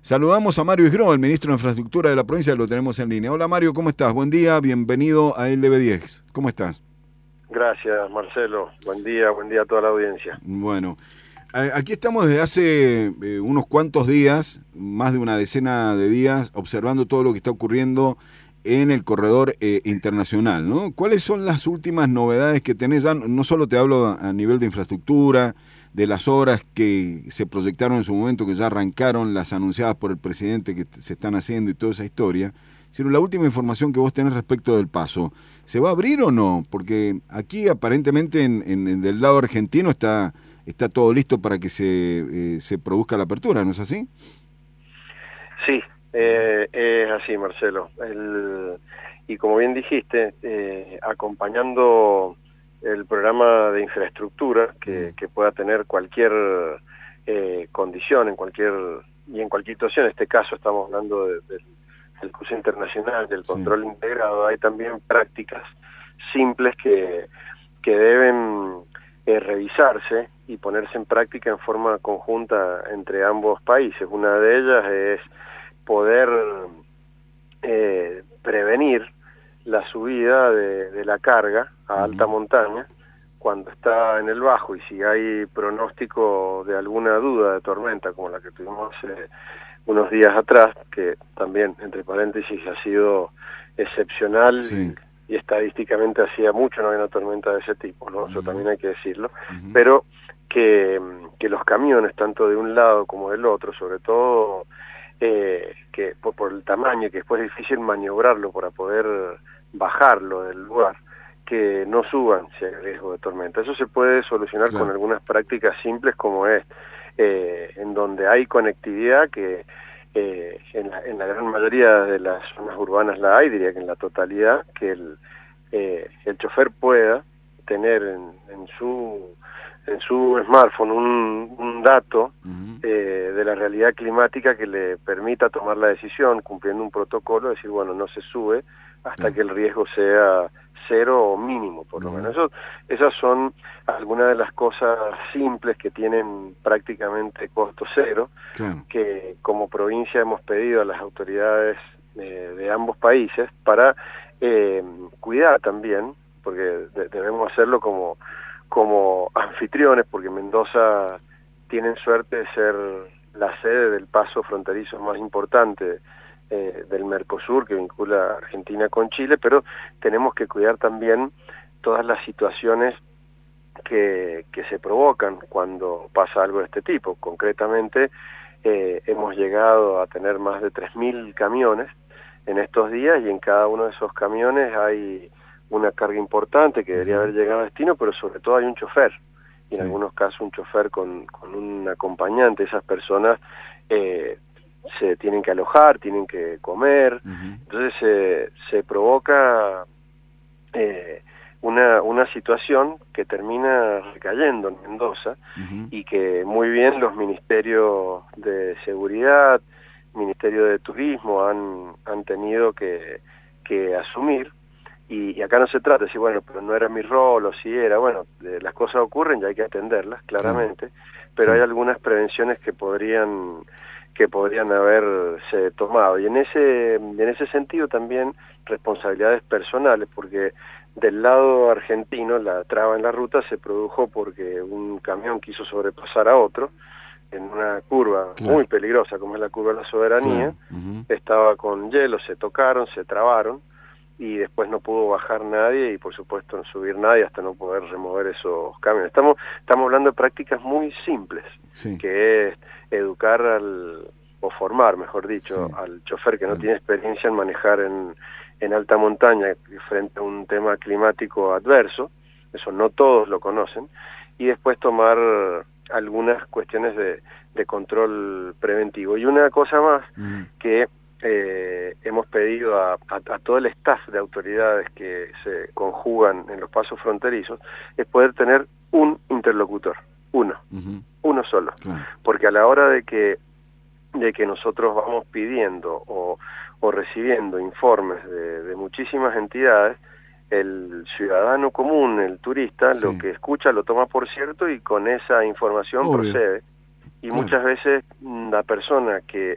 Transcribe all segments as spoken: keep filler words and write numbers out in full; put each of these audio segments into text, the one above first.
Saludamos a Mario Isgró, el ministro de Infraestructura de la provincia, lo tenemos en línea. Hola Mario, ¿cómo estás? Buen día, bienvenido a L B diez. ¿Cómo estás? Gracias, Marcelo. Buen día, buen día a toda la audiencia. Bueno, aquí estamos desde hace eh, unos cuantos días, más de una decena de días, observando todo lo que está ocurriendo en el corredor eh, internacional, ¿no? ¿Cuáles son las últimas novedades que tenés? Ya no solo te hablo a nivel de infraestructura, de las obras que se proyectaron en su momento, que ya arrancaron, las anunciadas por el presidente que se están haciendo y toda esa historia, sino la última información que vos tenés respecto del paso. ¿Se va a abrir o no? Porque aquí aparentemente en, en, en del lado argentino está, está todo listo para que se, eh, se produzca la apertura, ¿no es así? Sí, eh, es así, Marcelo. El, y como bien dijiste, eh, acompañando el programa de infraestructura que, que pueda tener cualquier eh, condición, en cualquier y en cualquier situación, en este caso estamos hablando de, de, del curso internacional, del control sí. integrado, hay también prácticas simples que, que deben eh, revisarse y ponerse en práctica en forma conjunta entre ambos países. Una de ellas es poder eh, prevenir la subida de, de la carga a alta uh-huh. montaña cuando está en el bajo, y si hay pronóstico de alguna duda de tormenta como la que tuvimos hace unos días atrás, que también entre paréntesis ha sido excepcional sí. y, y estadísticamente hacía mucho no había una tormenta de ese tipo, ¿no? Uh-huh. Eso también hay que decirlo, uh-huh. pero que, que los camiones tanto de un lado como del otro, sobre todo Eh, que por, por el tamaño, que después es difícil maniobrarlo para poder bajarlo del lugar, que no suban si hay riesgo de tormenta. Eso se puede solucionar claro. con algunas prácticas simples como es, eh, en donde hay conectividad, que eh, en, la, en la gran mayoría de las zonas urbanas la hay, diría que en la totalidad, que el, eh, el chofer pueda tener en, en su en su smartphone un, un dato uh-huh. eh, de la realidad climática que le permita tomar la decisión, cumpliendo un protocolo, decir, bueno, no se sube hasta uh-huh. que el riesgo sea cero o mínimo, por lo uh-huh. menos. Eso, esas son algunas de las cosas simples que tienen prácticamente costo cero, uh-huh. que como provincia hemos pedido a las autoridades eh, de ambos países para eh, cuidar también, porque de, debemos hacerlo como como anfitriones, porque Mendoza tienen suerte de ser la sede del paso fronterizo más importante eh, del Mercosur, que vincula Argentina con Chile, pero tenemos que cuidar también todas las situaciones que, que se provocan cuando pasa algo de este tipo. Concretamente, eh, hemos llegado a tener más de tres mil camiones en estos días, y en cada uno de esos camiones hay una carga importante que debería haber llegado a destino, pero sobre todo hay un chofer, y en sí. algunos casos un chofer con, con un acompañante. Esas personas eh, se tienen que alojar, tienen que comer, uh-huh. entonces eh, se provoca eh, una, una situación que termina recayendo en Mendoza, uh-huh. y que muy bien los ministerios de seguridad, Ministerio de Turismo han, han tenido que, que asumir. Y, y acá no se trata de decir, bueno, pero no era mi rol, o si era, bueno, eh, las cosas ocurren y hay que atenderlas, claramente, sí. pero sí. hay algunas prevenciones que podrían que podrían haberse tomado. Y en ese, en ese sentido también responsabilidades personales, porque del lado argentino la traba en la ruta se produjo porque un camión quiso sobrepasar a otro en una curva claro. muy peligrosa, como es la curva de la Soberanía, claro. uh-huh. estaba con hielo, se tocaron, se trabaron, y después no pudo bajar nadie, y por supuesto no subir nadie hasta no poder remover esos camiones. Estamos estamos hablando de prácticas muy simples, sí. que es educar al, o formar, mejor dicho, sí. al chofer que no sí. tiene experiencia en manejar en, en alta montaña frente a un tema climático adverso, eso no todos lo conocen, y después tomar algunas cuestiones de, de control preventivo. Y una cosa más, mm. que Eh, hemos pedido a, a, a todo el staff de autoridades que se conjugan en los pasos fronterizos, es poder tener un interlocutor, uno, uh-huh. uno solo, claro. porque a la hora de que de que nosotros vamos pidiendo o, o recibiendo informes de, de muchísimas entidades, el ciudadano común, el turista, sí. lo que escucha lo toma por cierto y con esa información Obvio. procede, y claro. muchas veces la persona que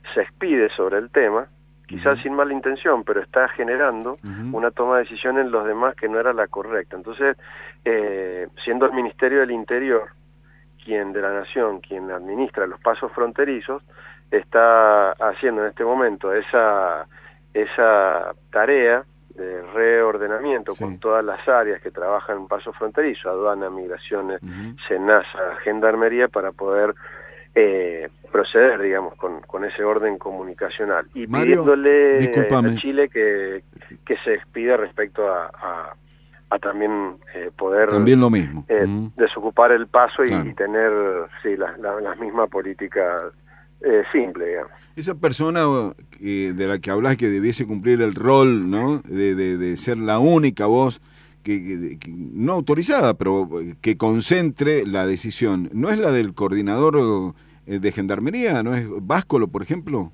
se expide sobre el tema, quizás uh-huh. sin mala intención, pero está generando uh-huh. una toma de decisión en los demás que no era la correcta. Entonces, eh, siendo el Ministerio del Interior quien de la Nación, quien administra los pasos fronterizos, está haciendo en este momento esa, esa tarea de reordenamiento sí. con todas las áreas que trabajan en pasos fronterizos, aduana, migraciones, uh-huh. SENASA, gendarmería, para poder eh, proceder, digamos, con, con ese orden comunicacional. Y Mario, pidiéndole discúlpame. a Chile que, que se expida respecto a, a, a también eh, poder también lo mismo. Eh, uh-huh. desocupar el paso y, claro. y tener sí, la, la, la misma política eh, simple, digamos. Esa persona eh, de la que hablas que debiese cumplir el rol, ¿no? De, de, de ser la única voz que, que, que no autorizada, pero que concentre la decisión, ¿no es la del coordinador de Gendarmería? ¿No es Báscolo, por ejemplo?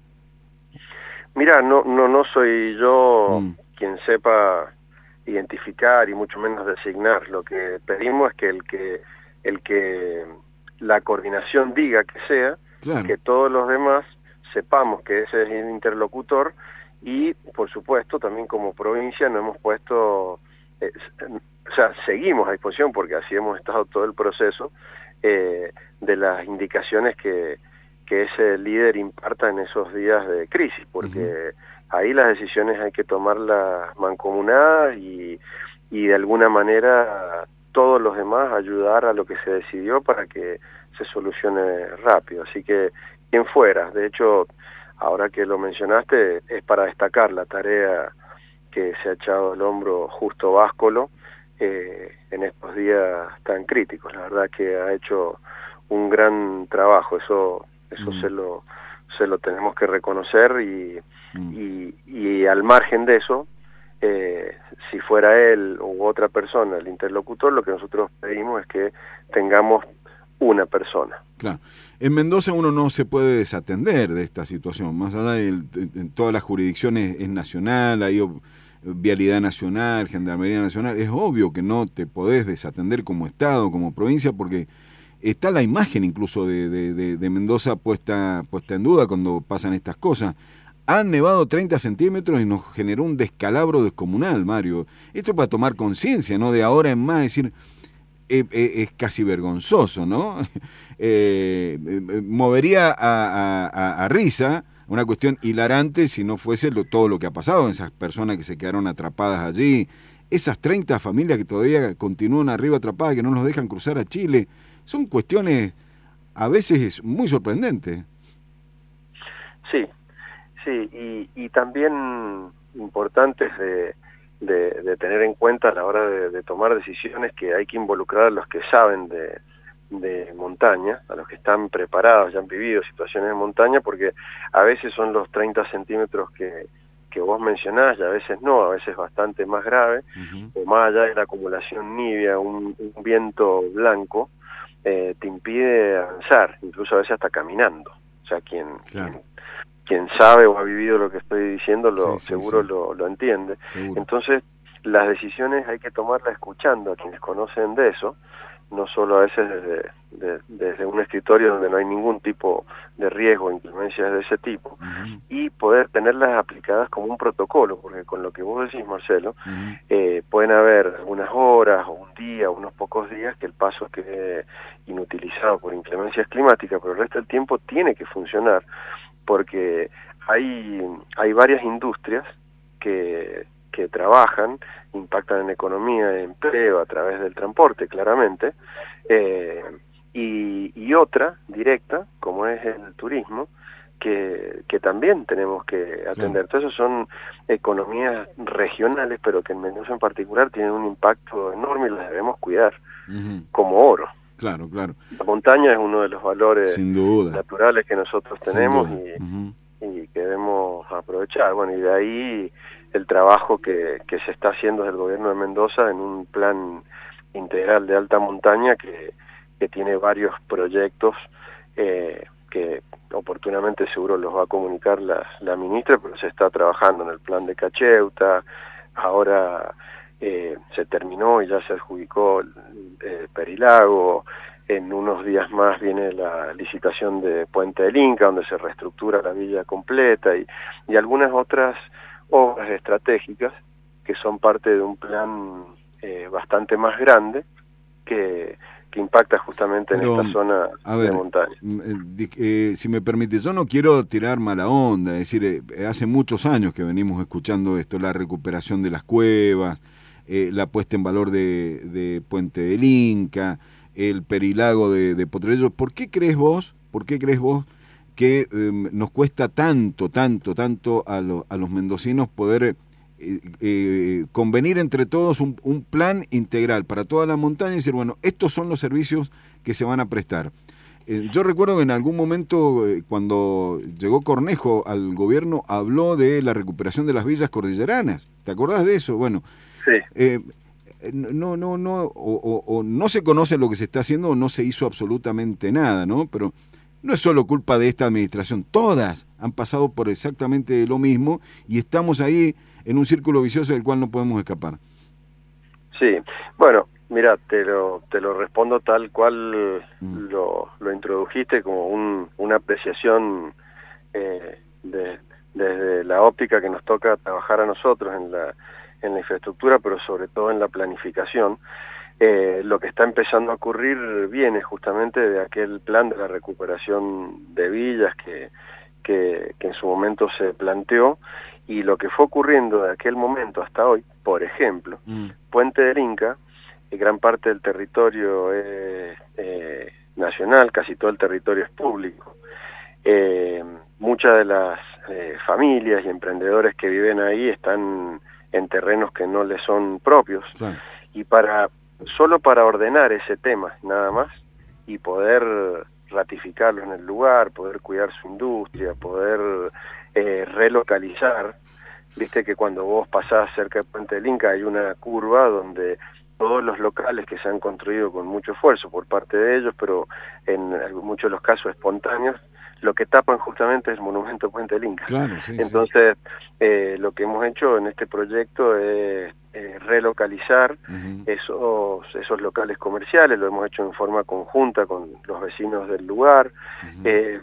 Mira, no no no soy yo mm. quien sepa identificar y mucho menos designar. Lo que pedimos es que el que el que la coordinación diga que sea, claro. que todos los demás sepamos que ese es el interlocutor y, por supuesto, también como provincia nos hemos puesto, eh, o sea, seguimos a disposición, porque así hemos estado todo el proceso, eh, de las indicaciones que, que ese líder imparta en esos días de crisis, porque uh-huh. ahí las decisiones hay que tomarlas mancomunadas y, y de alguna manera todos los demás ayudar a lo que se decidió para que se solucione rápido. Así que quien fuera, de hecho, ahora que lo mencionaste, es para destacar la tarea que se ha echado al hombro Justo Báscolo eh, en estos días tan críticos. La verdad que ha hecho un gran trabajo, eso eso mm. se lo se lo tenemos que reconocer y, mm. y, y al margen de eso, eh, si fuera él u otra persona el interlocutor, lo que nosotros pedimos es que tengamos una persona. Claro. En Mendoza uno no se puede desatender de esta situación, más allá de, de, de en todas las jurisdicciones es nacional, hay vialidad nacional, gendarmería nacional, es obvio que no te podés desatender como Estado, como provincia, porque está la imagen incluso de, de, de, de Mendoza puesta, puesta en duda cuando pasan estas cosas. Han nevado treinta centímetros y nos generó un descalabro descomunal, Mario. Esto es para tomar conciencia, ¿no? De ahora en más, decir... Eh, eh, es casi vergonzoso, ¿no? Eh, eh, movería a, a, a, a risa, una cuestión hilarante si no fuese lo, todo lo que ha pasado, esas personas que se quedaron atrapadas allí, esas treinta familias que todavía continúan arriba atrapadas, que no los dejan cruzar a Chile, son cuestiones a veces muy sorprendentes. Sí, sí, y, y también importantes de... De, de tener en cuenta a la hora de, de tomar decisiones que hay que involucrar a los que saben de, de montaña, a los que están preparados, ya han vivido situaciones de montaña, porque a veces son los treinta centímetros que, que vos mencionás y a veces no, a veces bastante más grave, uh-huh. o más allá de la acumulación nibia, un, un viento blanco, eh, te impide avanzar, incluso a veces hasta caminando. O sea, quien... Claro. quien quien sabe o ha vivido lo que estoy diciendo lo sí, sí, seguro sí. Lo, lo entiende. Seguro. Entonces, las decisiones hay que tomarlas escuchando a quienes conocen de eso, no solo a veces desde, de, desde un escritorio donde no hay ningún tipo de riesgo o inclemencias de ese tipo, uh-huh. y poder tenerlas aplicadas como un protocolo, porque con lo que vos decís, Marcelo, uh-huh. eh, pueden haber algunas horas o un día o unos pocos días que el paso quede inutilizado por inclemencias climáticas, pero el resto del tiempo tiene que funcionar, porque hay hay varias industrias que, que trabajan, impactan en economía, en empleo a través del transporte, claramente, eh, y, y otra directa, como es el turismo, que, que también tenemos que atender. Entonces, eso son economías regionales, pero que en Mendoza en particular tienen un impacto enorme y las debemos cuidar, uh-huh. como oro. Claro, claro. La montaña es uno de los valores Sin duda. naturales que nosotros tenemos y, uh-huh. y que debemos aprovechar. Bueno, y de ahí el trabajo que, que se está haciendo desde el gobierno de Mendoza en un plan integral de alta montaña que, que tiene varios proyectos eh, que oportunamente seguro los va a comunicar la, la ministra, pero se está trabajando en el plan de Cacheuta, ahora... Eh, se terminó y ya se adjudicó eh, Perilago, en unos días más viene la licitación de Puente del Inca, donde se reestructura la villa completa, y, y algunas otras obras estratégicas que son parte de un plan eh, bastante más grande que, que impacta justamente Pero, en esta zona a ver, de montaña. Eh, eh, si me permite, yo no quiero tirar mala onda, es decir, eh, hace muchos años que venimos escuchando esto, la recuperación de las cuevas, eh, la puesta en valor de, de Puente del Inca, el perilago de, de Potrerillos. ¿Por qué crees vos, por qué crees vos que eh, nos cuesta tanto, tanto, tanto a, lo, a los mendocinos poder eh, eh, convenir entre todos un, un plan integral para toda la montaña y decir, bueno, estos son los servicios que se van a prestar? Eh, yo recuerdo que en algún momento, eh, cuando llegó Cornejo al gobierno, habló de la recuperación de las villas cordilleranas. ¿Te acordás de eso? Bueno, Sí. eh, no, no, no, o, o, o no se conoce lo que se está haciendo o no se hizo absolutamente nada, ¿no? Pero no es solo culpa de esta administración, todas han pasado por exactamente lo mismo y estamos ahí en un círculo vicioso del cual no podemos escapar. Sí, bueno, mira, te lo, te lo respondo tal cual mm. lo, lo introdujiste, como un, una apreciación eh, de, desde la óptica que nos toca trabajar a nosotros en la, en la infraestructura, pero sobre todo en la planificación. Eh, lo que está empezando a ocurrir viene justamente de aquel plan de la recuperación de villas que, que, que en su momento se planteó, y lo que fue ocurriendo de aquel momento hasta hoy, por ejemplo, mm. Puente del Inca, y gran parte del territorio es eh, nacional, casi todo el territorio es público. Eh, muchas de las eh, familias y emprendedores que viven ahí están en terrenos que no les son propios, sí. Y para solo para ordenar ese tema, nada más, y poder ratificarlo en el lugar, poder cuidar su industria, poder eh, relocalizar. Viste que cuando vos pasás cerca de Puente del Inca hay una curva donde todos los locales que se han construido con mucho esfuerzo por parte de ellos, pero en muchos de los casos espontáneos, lo que tapan justamente es el monumento Puente del Inca. Claro, sí, Entonces, sí. Eh, lo que hemos hecho en este proyecto es eh, relocalizar uh-huh. esos, esos locales comerciales, lo hemos hecho en forma conjunta con los vecinos del lugar, uh-huh. eh,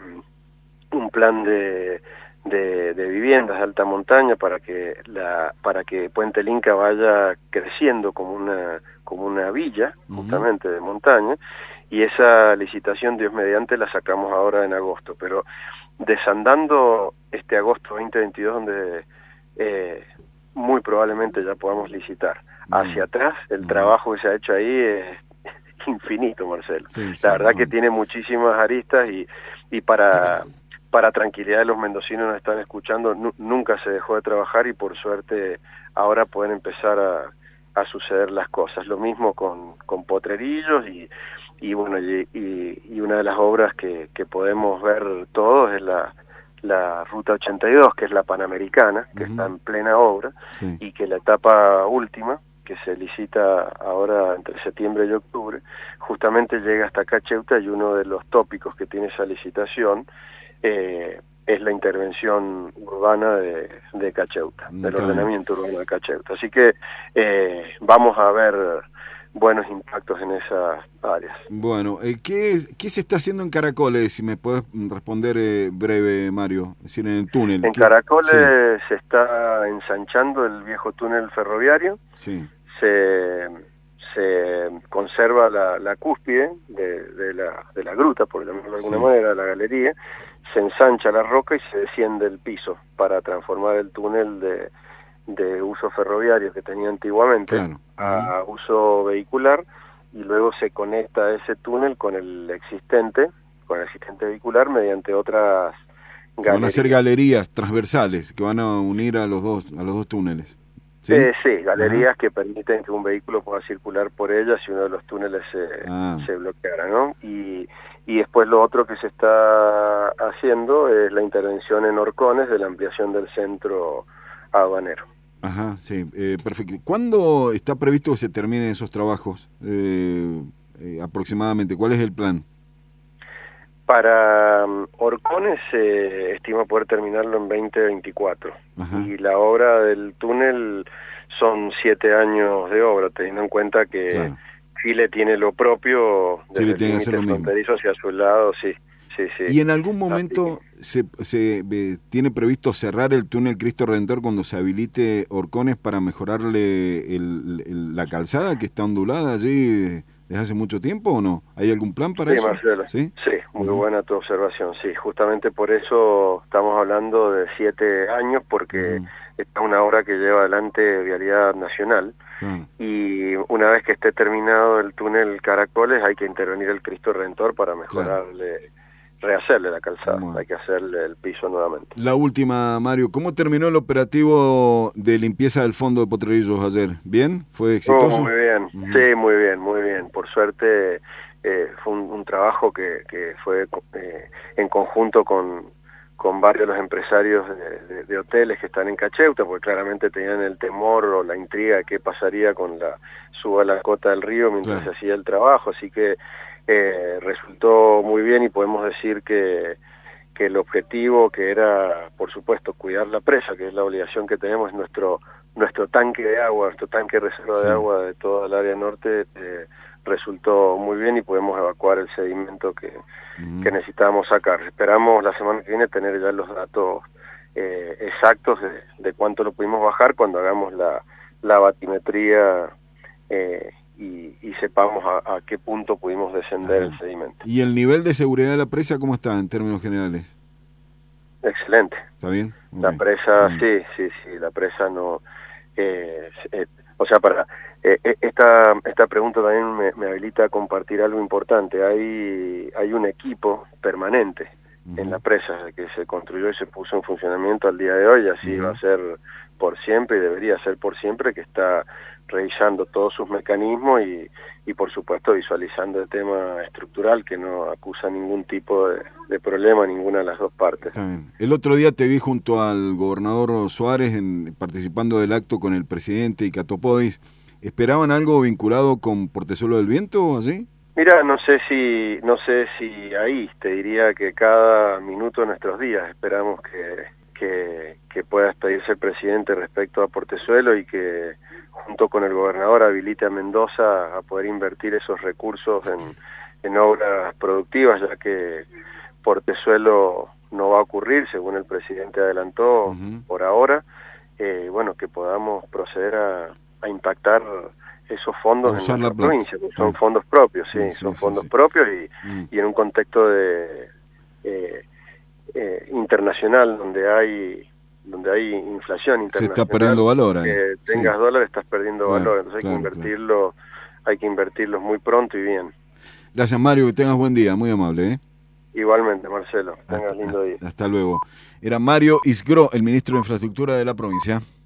un plan de, de, de viviendas de alta montaña para que la para que Puente del Inca vaya creciendo como una como una villa, uh-huh. justamente de montaña, y esa licitación, Dios mediante, la sacamos ahora en agosto, pero desandando este agosto veinte veintidós, donde eh, muy probablemente ya podamos licitar. Mm. Hacia atrás, el mm. trabajo que se ha hecho ahí es infinito, Marcelo. Sí, sí, la verdad no. que tiene muchísimas aristas y, y para, para tranquilidad de los mendocinos nos están escuchando, nunca se dejó de trabajar y por suerte ahora pueden empezar a, a suceder las cosas. Lo mismo con, con Potrerillos y y bueno, y, y, y una de las obras que, que podemos ver todos es la, la Ruta ochenta y dos, que es la Panamericana, que uh-huh. está en plena obra, sí. y que la etapa última, que se licita ahora entre septiembre y octubre, justamente llega hasta Cacheuta, y uno de los tópicos que tiene esa licitación eh, es la intervención urbana de, de Cacheuta, del También. ordenamiento urbano de Cacheuta. Así que eh, vamos a ver buenos impactos en esas áreas. Bueno, eh, ¿qué, ¿qué se está haciendo en Caracoles? Si me puedes responder eh, breve, Mario, es decir, en el túnel. En ¿Qué? Caracoles sí. se está ensanchando el viejo túnel ferroviario, sí. se, se conserva la, la cúspide de, de, la, de la gruta, por llamarlo de alguna sí. manera, la galería, se ensancha la roca y se desciende el piso para transformar el túnel de de uso ferroviario que tenía antiguamente claro. a uh-huh. uso vehicular, y luego se conecta ese túnel con el existente, con el existente vehicular mediante otras se galerías. Van a hacer galerías transversales que van a unir a los dos a los dos túneles. Sí, eh, sí galerías uh-huh. que permiten que un vehículo pueda circular por ellas si uno de los túneles se, ah. se bloqueara, ¿no? Y, y después lo otro que se está haciendo es la intervención en Horcones de la ampliación del centro aduanero. Ajá, sí, eh, perfecto. ¿Cuándo está previsto que se terminen esos trabajos eh, eh, aproximadamente? ¿Cuál es el plan? Para um, Horcones se eh, estima poder terminarlo en veinte veinticuatro. Ajá. Y la obra del túnel son siete años de obra, teniendo en cuenta que, claro. Chile tiene lo propio desde Chile el tiene que hacer límite lo mismo. fronterizo hacia su lado, sí, sí, sí. ¿Y en algún momento se, se eh, tiene previsto cerrar el túnel Cristo Redentor cuando se habilite Horcones para mejorarle el, el, la calzada que está ondulada allí desde hace mucho tiempo o no? ¿Hay algún plan para sí, eso? Marcelo. Sí, sí, muy uh-huh. buena tu observación, sí, justamente por eso estamos hablando de siete años, porque uh-huh. esta es una obra que lleva adelante Vialidad Nacional, uh-huh. y una vez que esté terminado el túnel Caracoles hay que intervenir el Cristo Redentor para mejorarle, claro. rehacerle la calzada, bueno. hay que hacerle el piso nuevamente. La última, Mario, ¿cómo terminó el operativo de limpieza del fondo de Potrerillos ayer? ¿Bien? ¿Fue exitoso? Oh, muy bien, uh-huh. sí, muy bien, muy bien. Por suerte eh, fue un, un trabajo que, que fue eh, en conjunto con, con varios de los empresarios de, de, de hoteles que están en Cacheuta, porque claramente tenían el temor o la intriga de qué pasaría con la suba a la cota del río mientras claro. se hacía el trabajo, así que eh, resultó muy bien y podemos decir que que el objetivo, que era, por supuesto, cuidar la presa, que es la obligación que tenemos, nuestro nuestro tanque de agua, nuestro tanque de reserva sí. de agua de toda el área norte, eh, resultó muy bien y podemos evacuar el sedimento que, uh-huh. que necesitábamos sacar. Esperamos la semana que viene tener ya los datos eh, exactos de, de cuánto lo pudimos bajar cuando hagamos la, la batimetría eh, y, y sepamos a, a qué punto pudimos descender uh-huh. el sedimento. ¿Y el nivel de seguridad de la presa cómo está en términos generales? Excelente. ¿Está bien? Okay. La presa, uh-huh. sí, sí, sí, la presa no... Eh, eh, o sea, para eh, esta esta pregunta también me, me habilita a compartir algo importante. Hay hay un equipo permanente uh-huh. en la presa que se construyó y se puso en funcionamiento al día de hoy, así uh-huh. va a ser por siempre y debería ser por siempre, que está revisando todos sus mecanismos y, y por supuesto visualizando el tema estructural, que no acusa ningún tipo de, de problema a ninguna de las dos partes. Está bien. El otro día te vi junto al gobernador Suárez en, participando del acto con el presidente y Catopodis. ¿Esperaban algo vinculado con Portezuelo del Viento o así? Mira, no sé si no sé si ahí te diría que cada minuto de nuestros días esperamos que, que, que pueda expedirse el presidente respecto a Portezuelo y que junto con el gobernador habilite a Mendoza a poder invertir esos recursos en, en obras productivas, ya que Portezuelo no va a ocurrir, según el presidente adelantó uh-huh. por ahora, eh, bueno, que podamos proceder a, a impactar esos fondos en nuestra provincia, que son ah. fondos propios, sí, sí, sí son sí, fondos sí. propios y, mm. y en un contexto de eh, eh, internacional donde hay donde hay inflación internacional. Se está perdiendo valor ahí. Que tengas sí. dólares estás perdiendo claro, valor, entonces hay claro, que invertirlo, claro. hay que invertirlos muy pronto y bien. Gracias, Mario, que tengas buen día, muy amable, ¿eh? Igualmente, Marcelo, tengas hasta, lindo día. Hasta luego. Era Mario Isgro, el ministro de Infraestructura de la provincia.